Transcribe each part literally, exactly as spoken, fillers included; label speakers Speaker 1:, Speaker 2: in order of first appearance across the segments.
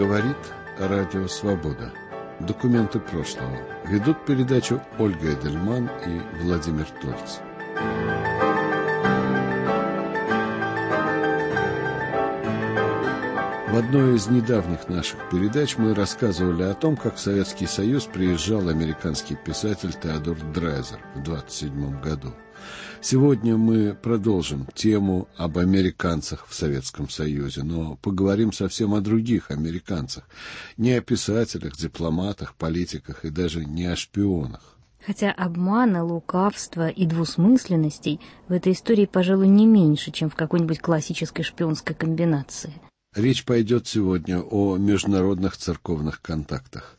Speaker 1: Говорит Радио Свобода. Документы прошлого. Ведут передачу Ольга Эдельман и Владимир Тольц. В одной из недавних наших передач мы рассказывали о том, как в Советский Союз приезжал американский писатель Теодор Драйзер в двадцать седьмом году. Сегодня мы продолжим тему об американцах в Советском Союзе, но поговорим совсем о других американцах. Не о писателях, дипломатах, политиках и даже не о шпионах.
Speaker 2: Хотя обмана, лукавства и двусмысленностей в этой истории, пожалуй, не меньше, чем в какой-нибудь классической шпионской комбинации.
Speaker 1: Речь пойдет сегодня о международных церковных контактах.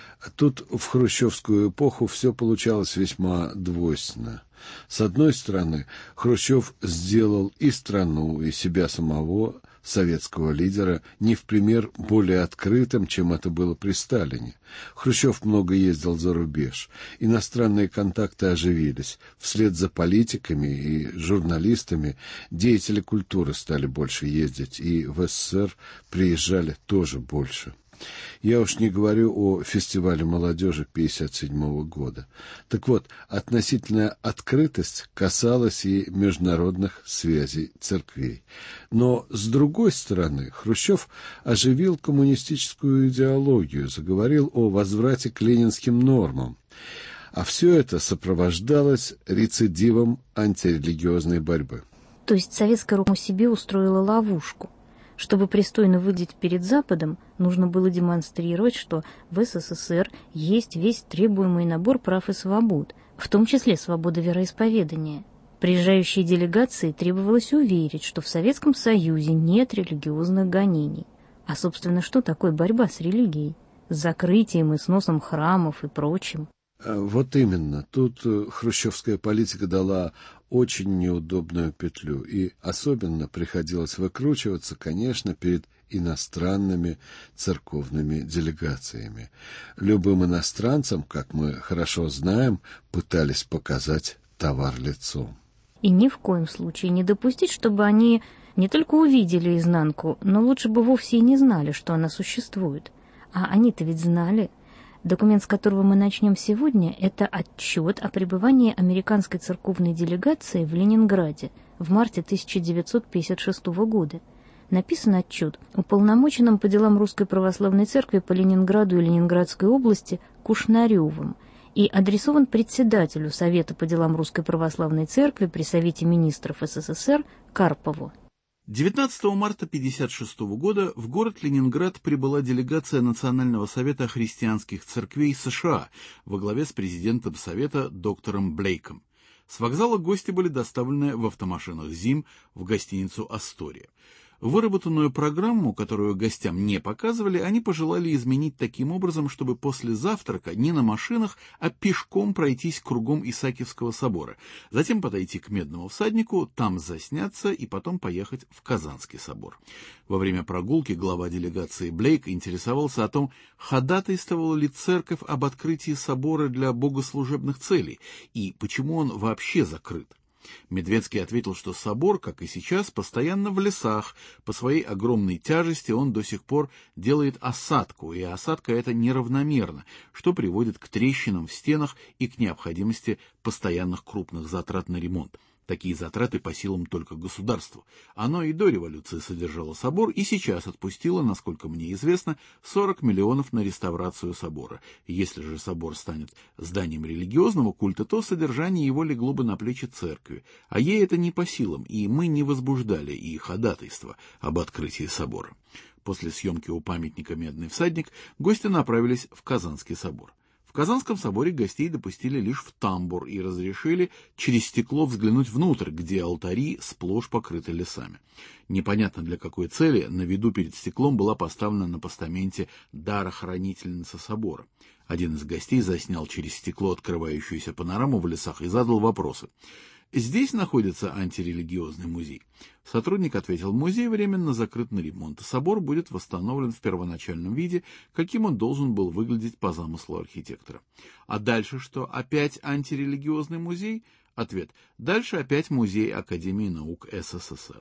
Speaker 1: Тут в хрущевскую эпоху все получалось весьма двойственно. С одной стороны, Хрущев сделал и страну, и себя самого, советского лидера, не в пример более открытым, чем это было при Сталине. Хрущев много ездил за рубеж. Иностранные контакты оживились. Вслед за политиками и журналистами деятели культуры стали больше ездить, и в СССР приезжали тоже больше. Я уж не говорю о фестивале молодежи пятьдесят седьмого года. Так вот, относительная открытость касалась и международных связей церквей. Но, с другой стороны, Хрущев оживил коммунистическую идеологию, заговорил о возврате к ленинским нормам. А все это сопровождалось рецидивом антирелигиозной борьбы.
Speaker 2: То есть советская рука себе устроила ловушку. Чтобы пристойно выглядеть перед Западом, нужно было демонстрировать, что в СССР есть весь требуемый набор прав и свобод, в том числе свобода вероисповедания. Приезжающей делегации требовалось уверить, что в Советском Союзе нет религиозных гонений. А, собственно, что такое борьба с религией? С закрытием и сносом храмов и прочим.
Speaker 1: Вот именно. Тут хрущевская политика дала очень неудобную петлю, и особенно приходилось выкручиваться, конечно, перед иностранными церковными делегациями. Любым иностранцам, как мы хорошо знаем, пытались показать товар лицом.
Speaker 2: И ни в коем случае не допустить, чтобы они не только увидели изнанку, но лучше бы вовсе и не знали, что она существует. А они-то ведь знали. Документ, с которого мы начнем сегодня, это отчет о пребывании американской церковной делегации в Ленинграде в марте тысяча девятьсот пятьдесят шестого года. Написан отчет уполномоченным по делам Русской Православной Церкви по Ленинграду и Ленинградской области Кушнаревым и адресован председателю Совета по делам Русской Православной Церкви при Совете Министров СССР Карпову.
Speaker 3: девятнадцатого марта тысяча девятьсот пятьдесят шестого года в город Ленинград прибыла делегация Национального совета христианских церквей США во главе с президентом Совета доктором Блейком. С вокзала гости были доставлены в автомашинах ЗИМ в гостиницу «Астория». Выработанную программу, которую гостям не показывали, они пожелали изменить таким образом, чтобы после завтрака не на машинах, а пешком пройтись кругом Исаакиевского собора, затем подойти к Медному всаднику, там засняться и потом поехать в Казанский собор. Во время прогулки глава делегации Блейк интересовался о том, ходатайствовала ли церковь об открытии собора для богослужебных целей и почему он вообще закрыт. Медведский ответил, что собор, как и сейчас, постоянно в лесах. По своей огромной тяжести он до сих пор делает осадку, и осадка эта неравномерна, что приводит к трещинам в стенах и к необходимости постоянных крупных затрат на ремонт. Такие затраты по силам только государству. Оно и до революции содержало собор, и сейчас отпустило, насколько мне известно, сорок миллионов на реставрацию собора. Если же собор станет зданием религиозного культа, то содержание его легло бы на плечи церкви. А ей это не по силам, и мы не возбуждали и ходатайство об открытии собора. После съемки у памятника «Медный всадник» гости направились в Казанский собор. В Казанском соборе гостей допустили лишь в тамбур и разрешили через стекло взглянуть внутрь, где алтари сплошь покрыты лесами. Непонятно для какой цели на виду перед стеклом была поставлена на постаменте дарохранительница собора. Один из гостей заснял через стекло открывающуюся панораму в лесах и задал вопросы. Здесь находится антирелигиозный музей. Сотрудник ответил, музей временно закрыт на ремонт, и собор будет восстановлен в первоначальном виде, каким он должен был выглядеть по замыслу архитектора. А дальше что, опять антирелигиозный музей? Ответ, дальше опять музей Академии наук СССР.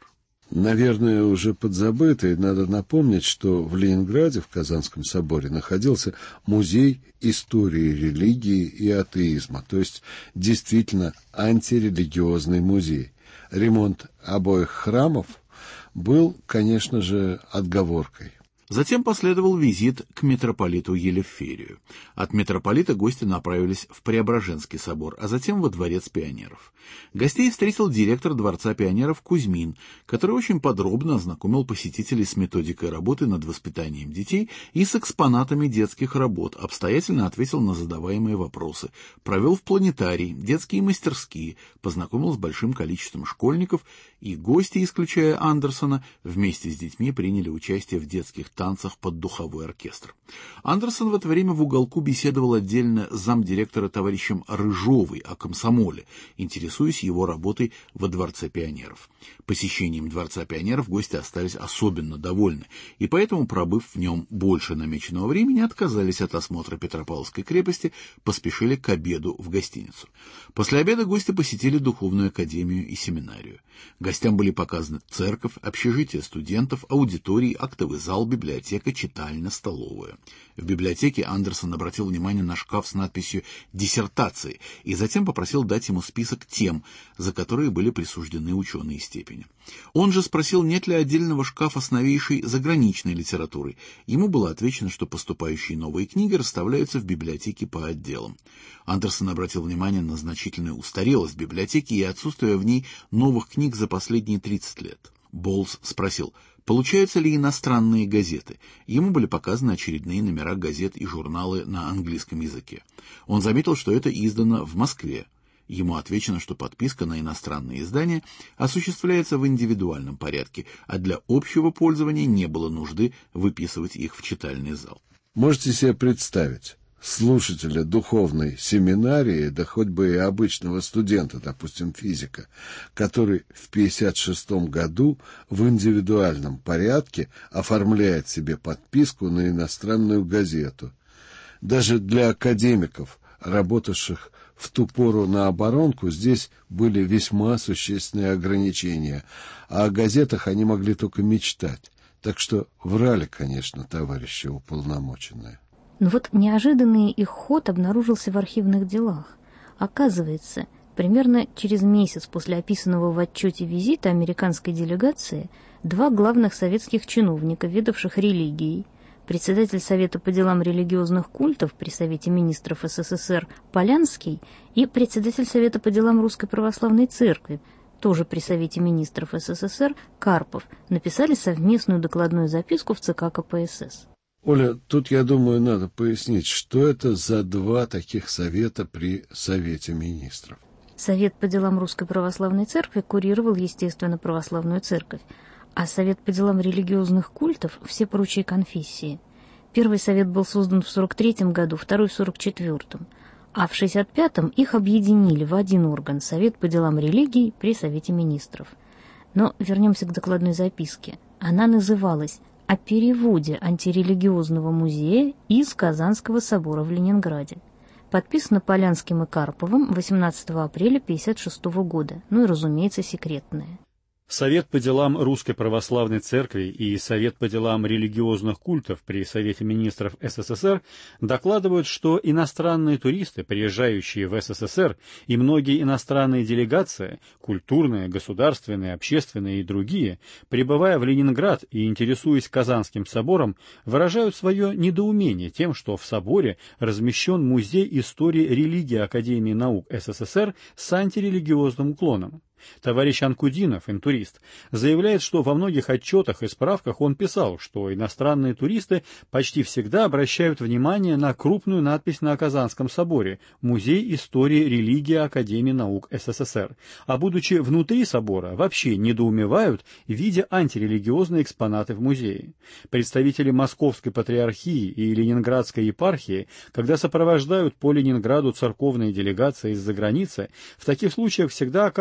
Speaker 1: Наверное, уже подзабытый. Надо напомнить, что в Ленинграде, в Казанском соборе, находился музей истории религии и атеизма, то есть действительно антирелигиозный музей. Ремонт обоих храмов был, конечно же, отговоркой.
Speaker 3: Затем последовал визит к митрополиту Елеферию. От митрополита гости направились в Преображенский собор, а затем во Дворец пионеров. Гостей встретил директор Дворца пионеров Кузьмин, который очень подробно ознакомил посетителей с методикой работы над воспитанием детей и с экспонатами детских работ, обстоятельно ответил на задаваемые вопросы, провел в планетарий, детские мастерские, познакомил с большим количеством школьников, и гости, исключая Андерсона, вместе с детьми приняли участие в детских танцах под духовой оркестр. Андерсон в это время в уголку беседовал отдельно с замдиректора товарищем Рыжовой о комсомоле, интересуясь его работой во Дворце пионеров. Посещением Дворца пионеров гости остались особенно довольны, и поэтому, пробыв в нем больше намеченного времени, отказались от осмотра Петропавловской крепости, поспешили к обеду в гостиницу. После обеда гости посетили духовную академию и семинарию. Гостям были показаны церковь, общежитие студентов, аудиторий, актовый зал, библиотека, читальня, столовая. В библиотеке Андерсон обратил внимание на шкаф с надписью «Диссертации» и затем попросил дать ему список тем, за которые были присуждены ученые степени. Он же спросил, нет ли отдельного шкафа с новейшей заграничной литературой. Ему было отвечено, что поступающие новые книги расставляются в библиотеке по отделам. Андерсон обратил внимание на значительную устарелость библиотеки и отсутствие в ней новых книг за последние тридцать лет. Болс спросил, получаются ли иностранные газеты. Ему были показаны очередные номера газет и журналы на английском языке. Он заметил, что это издано в Москве. Ему отвечено, что подписка на иностранные издания осуществляется в индивидуальном порядке, а для общего пользования не было нужды выписывать их в читальный зал.
Speaker 1: Можете себе представить слушателя духовной семинарии, да хоть бы и обычного студента, допустим, физика, который в пятьдесят шестом году в индивидуальном порядке оформляет себе подписку на иностранную газету. Даже для академиков, работавших в ту пору на оборонку, здесь были весьма существенные ограничения, а о газетах они могли только мечтать. Так что врали, конечно, товарищи уполномоченные.
Speaker 2: Но вот неожиданный их ход обнаружился в архивных делах. Оказывается, примерно через месяц после описанного в отчете визита американской делегации два главных советских чиновника, ведавших религией, председатель Совета по делам религиозных культов при Совете министров СССР Полянский и председатель Совета по делам Русской Православной Церкви, тоже при Совете министров СССР, Карпов, написали совместную докладную записку в ЦК КПСС.
Speaker 1: Оля, тут, я думаю, надо пояснить, что это за два таких совета при Совете министров.
Speaker 2: Совет по делам Русской Православной Церкви курировал, естественно, Православную Церковь, а Совет по делам религиозных культов – все прочие конфессии. Первый совет был создан в сорок третьем году, второй – в сорок четвёртом, а в шестьдесят пятом их объединили в один орган – Совет по делам религий при Совете министров. Но вернемся к докладной записке. Она называлась «О переводе антирелигиозного музея из Казанского собора в Ленинграде». Подписано Полянским и Карповым восемнадцатого апреля тысяча девятьсот пятьдесят шестого года. Ну и, разумеется, секретное.
Speaker 4: Совет по делам Русской Православной Церкви и Совет по делам религиозных культов при Совете министров СССР докладывают, что иностранные туристы, приезжающие в СССР, и многие иностранные делегации, культурные, государственные, общественные и другие, прибывая в Ленинград и интересуясь Казанским собором, выражают свое недоумение тем, что в соборе размещен музей истории религии Академии наук СССР с антирелигиозным уклоном. Товарищ Анкудинов, интурист, заявляет, что во многих отчетах и справках он писал, что иностранные туристы почти всегда обращают внимание на крупную надпись на Казанском соборе «Музей истории религии Академии наук СССР», а будучи внутри собора, вообще недоумевают, видя антирелигиозные экспонаты в музее. Представители Московской патриархии и Ленинградской епархии, когда сопровождают по Ленинграду церковные делегации из-за границы, в таких случаях всегда оказываются в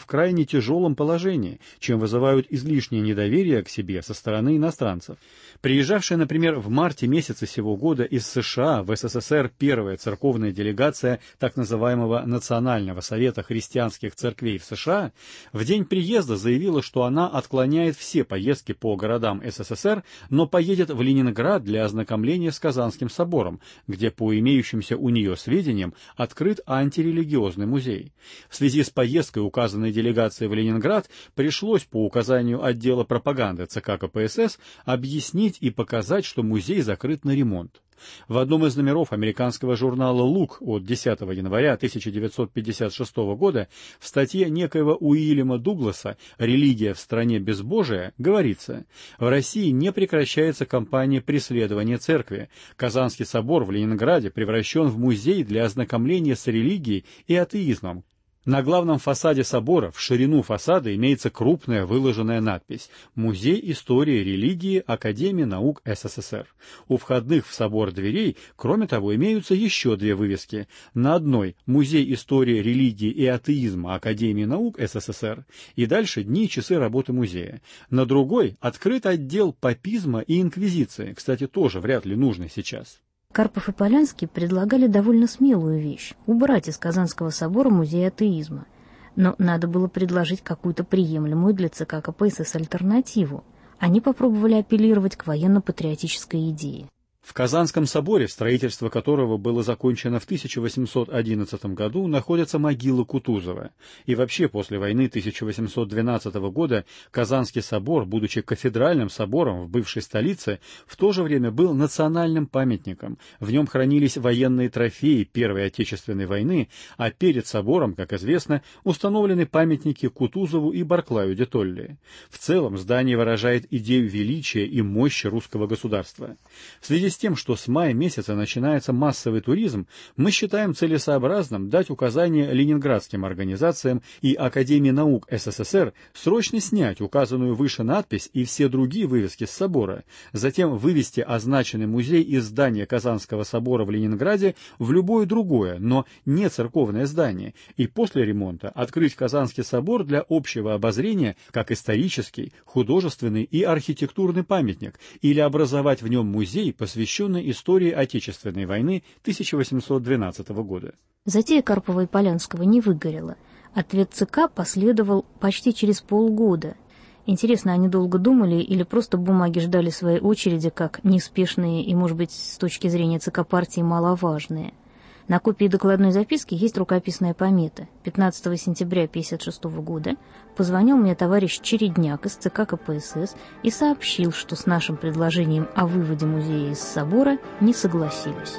Speaker 4: в крайне тяжелом положении, чем вызывают излишнее недоверие к себе со стороны иностранцев. Приезжавшая, например, в марте месяце сего года из США в СССР первая церковная делегация так называемого Национального совета христианских церквей в США в день приезда заявила, что она отклоняет все поездки по городам СССР, но поедет в Ленинград для ознакомления с Казанским собором, где, по имеющимся у нее сведениям, открыт антирелигиозный музей. В связи с поездкой указанной делегации в Ленинград пришлось по указанию отдела пропаганды ЦК КПСС объяснить и показать, что музей закрыт на ремонт. В одном из номеров американского журнала «Лук» от десятого января тысяча девятьсот пятьдесят шестого года в статье некоего Уильяма Дугласа «Религия в стране безбожия» говорится: в России не прекращается кампания преследования церкви. Казанский собор в Ленинграде превращен в музей для ознакомления с религией и атеизмом. На главном фасаде собора в ширину фасада имеется крупная выложенная надпись «Музей истории религии Академии наук СССР». У входных в собор дверей, кроме того, имеются еще две вывески. На одной «Музей истории религии и атеизма Академии наук СССР» и дальше дни и часы работы музея. На другой открыт отдел папизма и инквизиции, кстати, тоже вряд ли нужный сейчас.
Speaker 2: Карпов и Полянский предлагали довольно смелую вещь – убрать из Казанского собора музей атеизма. Но надо было предложить какую-то приемлемую для ЦК КПСС альтернативу. Они попробовали апеллировать к военно-патриотической идее.
Speaker 4: В Казанском соборе, строительство которого было закончено в тысяча восемьсот одиннадцатом году, находится могила Кутузова. И вообще после войны тысяча восемьсот двенадцатого года Казанский собор, будучи кафедральным собором в бывшей столице, в то же время был национальным памятником. В нем хранились военные трофеи Первой Отечественной войны, а перед собором, как известно, установлены памятники Кутузову и Барклаю де Толли. В целом здание выражает идею величия и мощи русского государства. В связи с тем, что с мая месяца начинается массовый туризм, мы считаем целесообразным дать указание ленинградским организациям и Академии наук СССР срочно снять указанную выше надпись и все другие вывески с собора, затем вывести означенный музей из здания Казанского собора в Ленинграде в любое другое, но не церковное здание, и после ремонта открыть Казанский собор для общего обозрения как исторический, художественный и архитектурный памятник или образовать в нем музей, посвященный истории Отечественной войны тысяча восемьсот двенадцатого года.
Speaker 2: Затея Карпова и Полянского не выгорела. Ответ ЦК последовал почти через полгода. Интересно, они долго думали или просто бумаги ждали своей очереди как неспешные и, может быть, с точки зрения ЦК партии маловажные? На копии докладной записки есть рукописная помета. пятнадцатого сентября тысяча девятьсот пятьдесят шестого года позвонил мне товарищ Чередняк из ЦК КПСС и сообщил, что с нашим предложением о выводе музея из собора не согласились.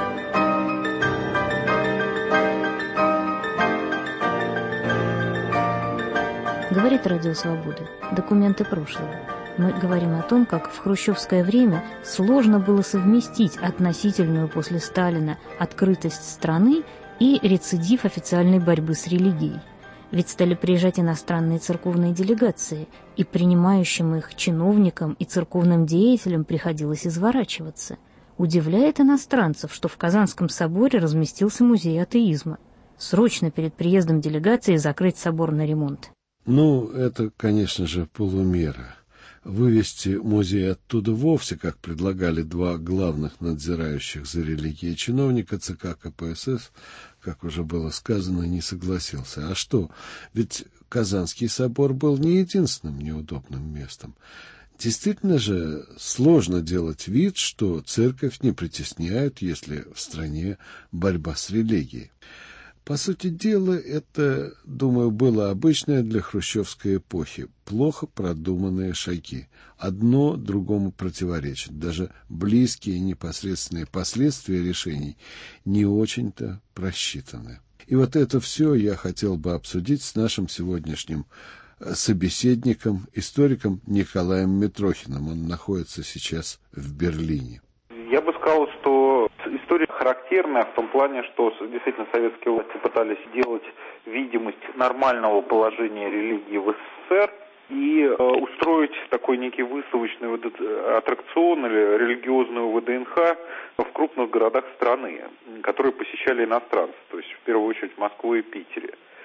Speaker 2: Говорит Радио Свобода. Документы прошлого. Мы говорим о том, как в хрущевское время сложно было совместить относительную после Сталина открытость страны и рецидив официальной борьбы с религией. Ведь стали приезжать иностранные церковные делегации, и принимающим их чиновникам и церковным деятелям приходилось изворачиваться. Удивляет иностранцев, что в Казанском соборе разместился музей атеизма. Срочно перед приездом делегации закрыть собор на ремонт.
Speaker 1: Ну, это, конечно же, полумера. Вывести музей оттуда вовсе, как предлагали два главных надзирающих за религией чиновника ЦК КПСС, как уже было сказано, не согласился. А что? Ведь Казанский собор был не единственным неудобным местом. Действительно же сложно делать вид, что церковь не притесняют, если в стране борьба с религией. По сути дела, это, думаю, было обычное для хрущевской эпохи, плохо продуманные шаги. Одно другому противоречит. Даже близкие и непосредственные последствия решений не очень-то просчитаны. И вот это все я хотел бы обсудить с нашим сегодняшним собеседником, историком Николаем Митрохиным. Он находится сейчас в Берлине.
Speaker 5: Я бы сказал, что история характерная в том плане, что действительно советские власти пытались сделать видимость нормального положения религии в СССР и э, устроить такой некий выставочный аттракцион или религиозную ВДНХ в крупных городах страны, которые посещали иностранцы, то есть в первую очередь в Москве и Питере.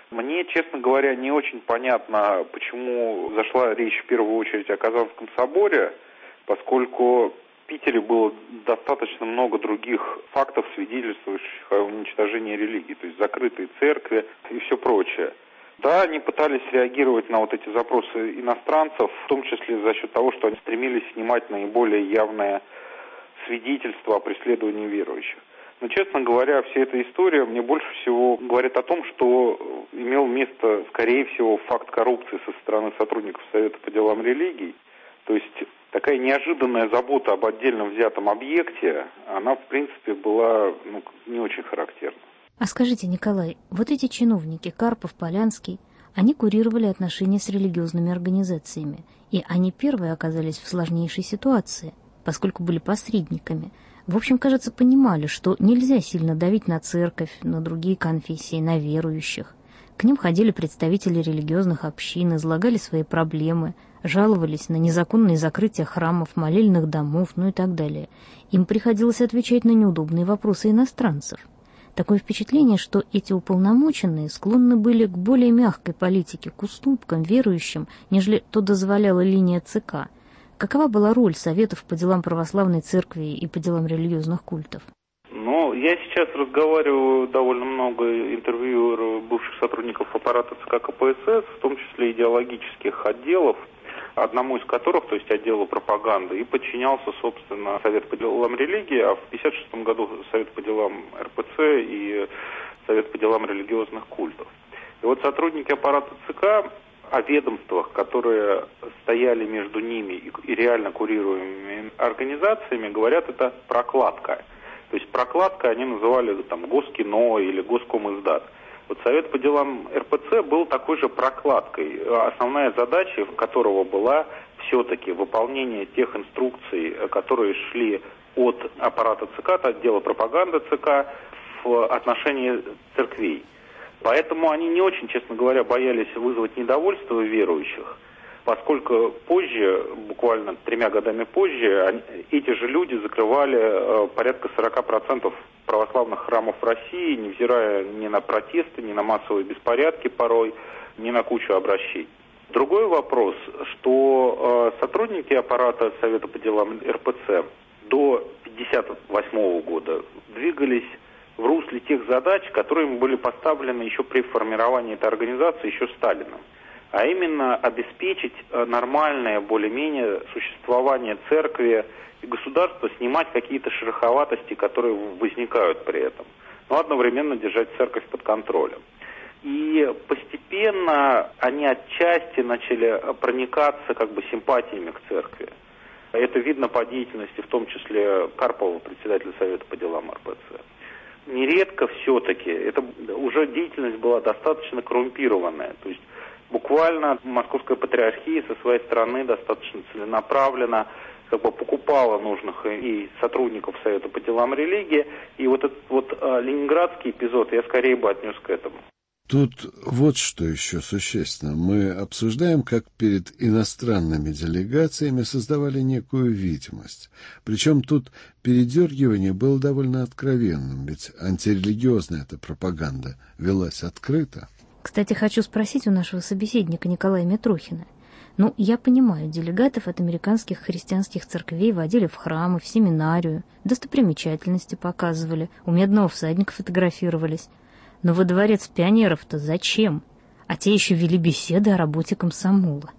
Speaker 5: Мне, честно говоря, не очень понятно, почему зашла речь в первую очередь о Казанском соборе, поскольку в Питере было достаточно много других фактов, свидетельствующих о уничтожении религии, то есть закрытые церкви и все прочее. Да, они пытались реагировать на вот эти запросы иностранцев, в том числе за счет того, что они стремились снимать наиболее явное свидетельство о преследовании верующих. Но, честно говоря, вся эта история мне больше всего говорит о том, что имел место, скорее всего, факт коррупции со стороны сотрудников Совета по делам религий. То есть такая неожиданная забота об отдельно взятом объекте, она, в принципе, была ну, не очень характерна.
Speaker 2: А скажите, Николай, вот эти чиновники, Карпов, Полянский, они курировали отношения с религиозными организациями, и они первые оказались в сложнейшей ситуации, поскольку были посредниками. В общем, кажется, понимали, что нельзя сильно давить на церковь, на другие конфессии, на верующих. К ним ходили представители религиозных общин, излагали свои проблемы, жаловались на незаконные закрытия храмов, молельных домов, ну и так далее. Им приходилось отвечать на неудобные вопросы иностранцев. Такое впечатление, что эти уполномоченные склонны были к более мягкой политике, к уступкам верующим, нежели то дозволяла линия ЦК. Какова была роль Советов по делам православной церкви и по делам религиозных культов?
Speaker 5: Ну, я сейчас разговариваю довольно много интервью бывших сотрудников аппарата ЦК КПСС, в том числе идеологических отделов, одному из которых, то есть отделу пропаганды, и подчинялся, собственно, Совет по делам религии, а в тысяча девятьсот пятьдесят шестом году Совет по делам эр пэ цэ и Совет по делам религиозных культов. И вот сотрудники аппарата ЦК о ведомствах, которые стояли между ними и реально курируемыми организациями, говорят, это прокладка. То есть прокладка они называли там Госкино или Госкомиздат. Вот Совет по делам эр пэ цэ был такой же прокладкой, основная задача которого была все-таки выполнение тех инструкций, которые шли от аппарата ЦК, от отдела пропаганды ЦК в отношении церквей. Поэтому они не очень, честно говоря, боялись вызвать недовольство верующих, поскольку позже, буквально тремя годами позже, они, эти же люди закрывали э, порядка сорок процентов православных храмов в России, невзирая ни на протесты, ни на массовые беспорядки порой, ни на кучу обращений. Другой вопрос, что э, сотрудники аппарата Совета по делам эр пэ цэ до пятьдесят восьмого года двигались в русле тех задач, которые им были поставлены еще при формировании этой организации, еще Сталином. А именно обеспечить нормальное, более-менее существование церкви и государства, снимать какие-то шероховатости, которые возникают при этом, но одновременно держать церковь под контролем. И постепенно они отчасти начали проникаться как бы симпатиями к церкви. Это видно по деятельности, в том числе Карпова, председателя Совета по делам эр пэ цэ. Нередко все-таки это уже деятельность была достаточно коррумпированная. То есть буквально Московская патриархия со своей стороны достаточно целенаправленно как бы покупала нужных и сотрудников Совета по делам религии. И вот этот вот а, ленинградский эпизод я скорее бы отнес к этому.
Speaker 1: Тут вот что еще существенно. Мы обсуждаем, как перед иностранными делегациями создавали некую видимость. Причем тут передергивание было довольно откровенным, ведь антирелигиозная эта пропаганда велась открыто.
Speaker 2: Кстати, хочу спросить у нашего собеседника Николая Митрохина. Ну, я понимаю, делегатов от американских христианских церквей водили в храмы, в семинарию, достопримечательности показывали, у Медного всадника фотографировались. Но во дворец пионеров-то зачем? А те еще вели беседы о работе комсомола.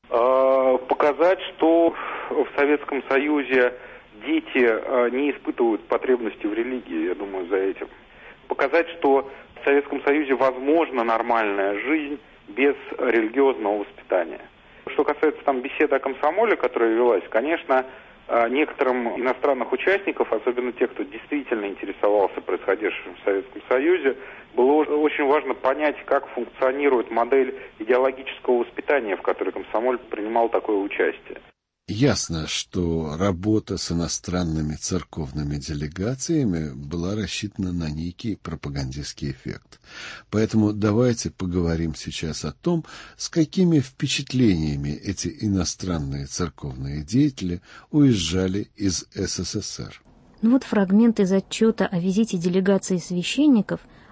Speaker 5: А, показать, что в Советском Союзе дети а, не испытывают потребности в религии, я думаю, за этим. Показать, что в Советском Союзе возможна нормальная жизнь без религиозного воспитания. Что касается там беседы о комсомоле, которая велась, конечно, некоторым иностранных участников, особенно тех, кто действительно интересовался происходящим в Советском Союзе, было очень важно понять, как функционирует модель идеологического воспитания, в которой комсомоль принимал такое участие.
Speaker 1: Ясно, что работа с иностранными церковными делегациями была рассчитана на некий пропагандистский эффект. Поэтому давайте поговорим сейчас о том, с какими впечатлениями эти иностранные церковные деятели уезжали из эс эс эс эр.
Speaker 2: Ну вот фрагмент из отчета о визите делегации священников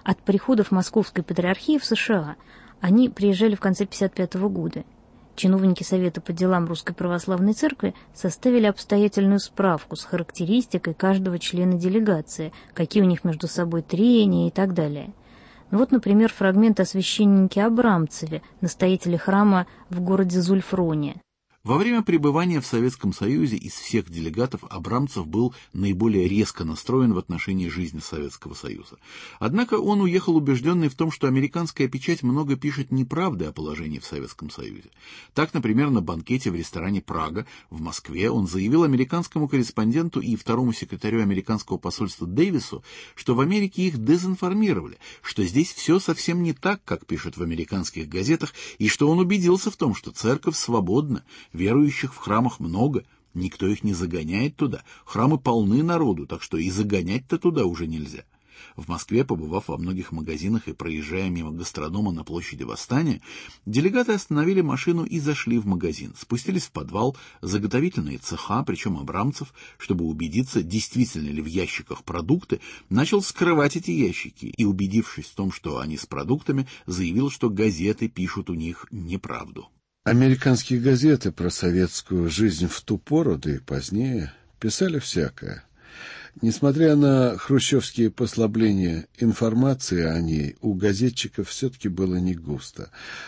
Speaker 2: от приходов Московской Патриархии в США. Они приезжали в конце пятьдесят пятого года. Чиновники Совета по делам Русской Православной Церкви составили обстоятельную справку с характеристикой каждого члена делегации, какие у них между собой трения и так далее. Ну вот, например, фрагмент о священнике Абрамцеве, настоятеле храма в городе Зульфроне.
Speaker 3: Во время пребывания в Советском Союзе из всех делегатов Абрамцев был наиболее резко настроен в отношении жизни Советского Союза. Однако он уехал убежденный в том, что американская печать много пишет неправды о положении в Советском Союзе. Так, например, на банкете в ресторане «Прага» в Москве он заявил американскому корреспонденту и второму секретарю американского посольства Дэвису, что в Америке их дезинформировали, что здесь все совсем не так, как пишут в американских газетах, и что он убедился в том, что церковь свободна, верующих в храмах много, никто их не загоняет туда. Храмы полны народу, так что и загонять-то туда уже нельзя. В Москве, побывав во многих магазинах и проезжая мимо гастронома на площади Восстания, делегаты остановили машину и зашли в магазин, спустились в подвал, заготовительные цеха, причем Абрамцев, чтобы убедиться, действительно ли в ящиках продукты, начал скрывать эти ящики и, убедившись в том, что они с продуктами, заявил, что газеты пишут у них неправду.
Speaker 1: Американские газеты про советскую жизнь в ту пору, да и позднее, писали всякое. Несмотря на хрущевские послабления, информации о ней у газетчиков все-таки было не густо.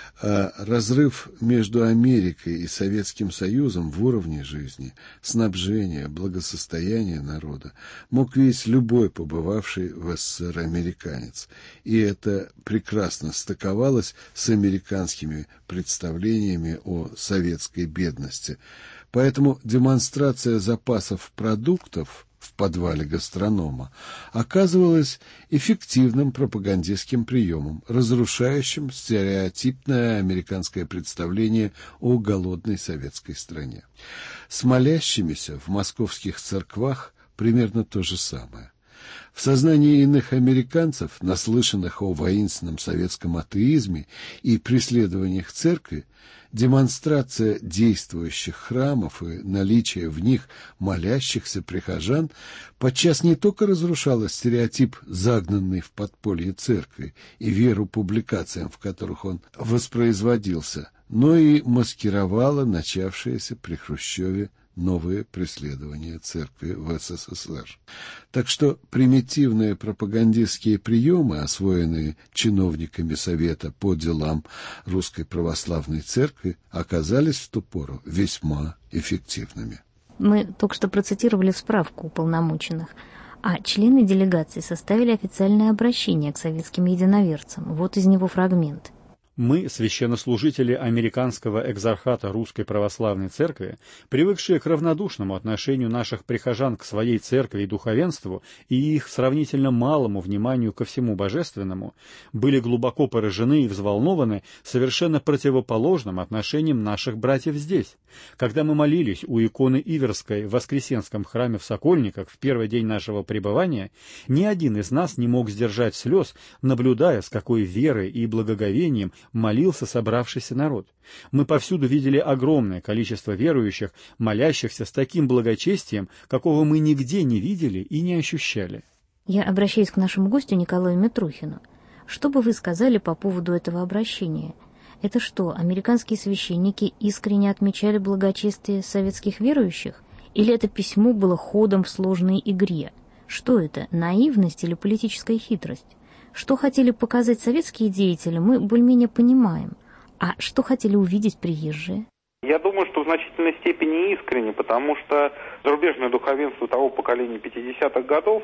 Speaker 1: А разрыв между Америкой и Советским Союзом в уровне жизни, снабжения, благосостояния народа мог видеть любой побывавший в СССР американец. И это прекрасно стыковалось с американскими представлениями о советской бедности. Поэтому демонстрация запасов продуктов в подвале гастронома оказывалась эффективным пропагандистским приемом, разрушающим стереотипное американское представление о голодной советской стране. С молящимися в московских церквах примерно то же самое. В сознании иных американцев, наслышанных о воинственном советском атеизме и преследованиях церкви, демонстрация действующих храмов и наличие в них молящихся прихожан подчас не только разрушала стереотип, загнанный в подполье церкви, и веру публикациям, в которых он воспроизводился, но и маскировала начавшееся при Хрущеве новые преследования церкви в СССР. Так что примитивные пропагандистские приемы, освоенные чиновниками Совета по делам Русской Православной Церкви, оказались в ту пору весьма эффективными.
Speaker 2: Мы только что процитировали справку уполномоченных, а члены делегации составили официальное обращение к советским единоверцам. Вот из него фрагмент.
Speaker 4: Мы, священнослужители американского экзархата Русской Православной Церкви, привыкшие к равнодушному отношению наших прихожан к своей церкви и духовенству и их сравнительно малому вниманию ко всему божественному, были глубоко поражены и взволнованы совершенно противоположным отношением наших братьев здесь. Когда мы молились у иконы Иверской в Воскресенском храме в Сокольниках в первый день нашего пребывания, ни один из нас не мог сдержать слез, наблюдая, с какой верой и благоговением молился собравшийся народ. Мы повсюду видели огромное количество верующих, молящихся с таким благочестием, какого мы нигде не видели и не ощущали.
Speaker 2: Я обращаюсь к нашему гостю Николаю Митрухину. Что бы вы сказали по поводу этого обращения? Это что, американские священники искренне отмечали благочестие советских верующих? Или это письмо было ходом в сложной игре? Что это, наивность или политическая хитрость? Что хотели показать советские деятели, мы более-менее понимаем. А что хотели увидеть приезжие?
Speaker 5: Я думаю, что в значительной степени искренне, потому что зарубежное духовенство того поколения пятидесятых годов,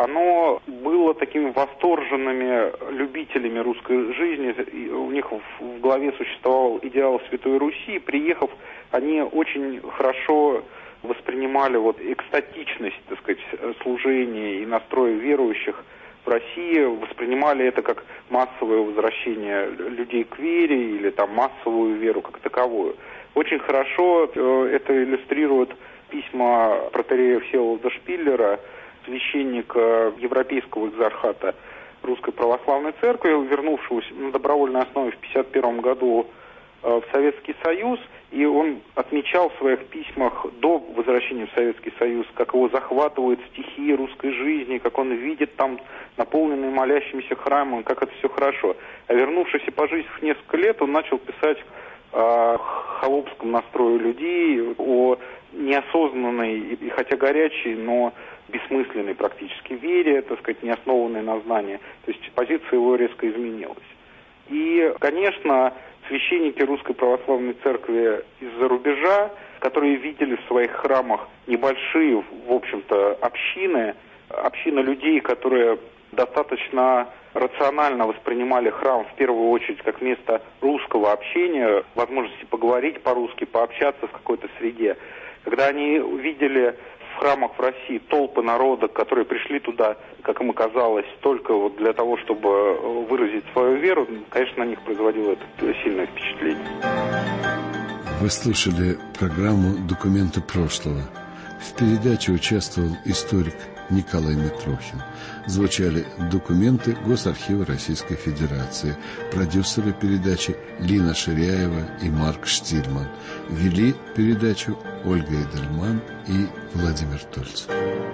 Speaker 5: оно было такими восторженными любителями русской жизни. И у них в голове существовал идеал Святой Руси. Приехав, они очень хорошо воспринимали вот экстатичность, так сказать, служения и настроя верующих в России, воспринимали это как массовое возвращение людей к вере или там массовую веру как таковую. Очень хорошо это иллюстрируют письма протоиерея Всеволода Шпиллера, священника Европейского экзархата Русской Православной Церкви, вернувшегося на добровольной основе в пятьдесят первом году в Советский Союз, и он отмечал в своих письмах до возвращения в Советский Союз, как его захватывают стихии русской жизни, как он видит там наполненные молящимися храмы, как это все хорошо. А вернувшись и пожив несколько лет, он начал писать о холопском настрое людей, о неосознанной и хотя горячей, но бессмысленной практически вере, так сказать, не основанной на знании. То есть позиция его резко изменилась. И, конечно, священники Русской Православной Церкви из-за рубежа, которые видели в своих храмах небольшие, в общем-то, общины, общины людей, которые достаточно рационально воспринимали храм в первую очередь как место русского общения, возможности поговорить по-русски, пообщаться в какой-то среде. Когда они увидели в храмах в России толпы народа, которые пришли туда, как им казалось, только вот для того, чтобы выразить свою веру, конечно, на них производило это сильное впечатление.
Speaker 1: Вы слушали программу «Документы прошлого». В передаче участвовал историк Николай Митрохин. Звучали документы Госархива Российской Федерации. Продюсеры передачи Лина Ширяева и Марк Штильман. Вели передачу Ольга Эдельман и Владимир Тольцев.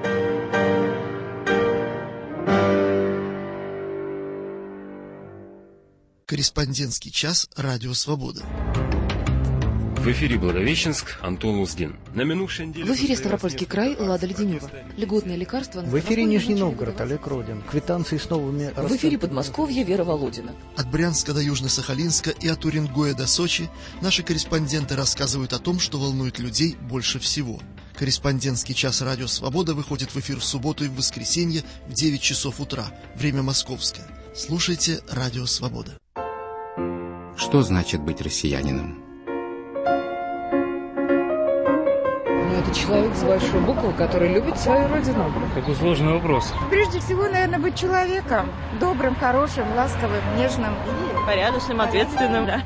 Speaker 6: Корреспондентский час «Радио Свобода».
Speaker 7: В эфире Благовещенск, Антон Луздин. На минувшей неделе...
Speaker 8: В эфире Ставропольский край, Лада Леденева. Льготные лекарства...
Speaker 9: В эфире Нижний Новгород, Олег Родин. Квитанции с новыми...
Speaker 8: В эфире Подмосковье, Вера Володина.
Speaker 6: От Брянска до Южно-Сахалинска и от Уренгоя до Сочи наши корреспонденты рассказывают о том, что волнует людей больше всего. Корреспондентский час «Радио Свобода» выходит в эфир в субботу и в воскресенье в девять часов утра. Время московское. Слушайте «Радио Свобода».
Speaker 10: Что значит быть россиянином?
Speaker 11: Это человек с большой буквы, который любит свою родину.
Speaker 12: Какой сложный вопрос.
Speaker 13: Прежде всего, наверное, быть человеком. Добрым, хорошим, ласковым, нежным.
Speaker 14: И порядочным, ответственным. Да.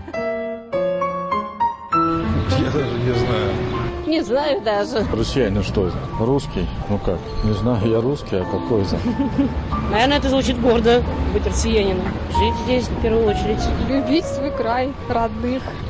Speaker 12: Я даже не знаю.
Speaker 14: Не знаю даже.
Speaker 12: Россиянин что это? Русский? Ну как? Не знаю, я русский, а какой это?
Speaker 14: Наверное, это звучит гордо, быть россиянином. Жить здесь в первую очередь.
Speaker 11: Любить свой край, родных.